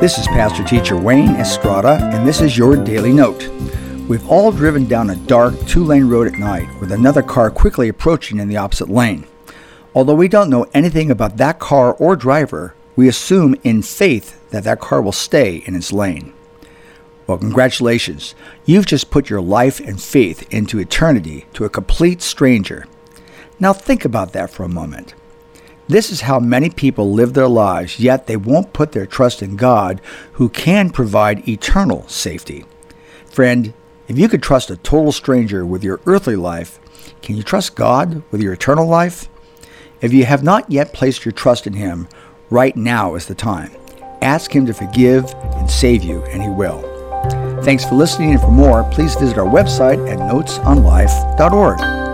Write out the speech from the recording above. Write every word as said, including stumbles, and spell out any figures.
This is Pastor Teacher Wayne Estrada, and this is your Daily Note. We've all driven down a dark two-lane road at night with another car quickly approaching in the opposite lane. Although we don't know anything about that car or driver, we assume in faith that that car will stay in its lane. Well, congratulations. You've just put your life and faith into eternity to a complete stranger. Now think about that for a moment. This is how many people live their lives, yet they won't put their trust in God, who can provide eternal safety. Friend, if you could trust a total stranger with your earthly life, can you trust God with your eternal life? If you have not yet placed your trust in Him, right now is the time. Ask Him to forgive and save you, and He will. Thanks for listening, and for more, please visit our website at notes on life dot org.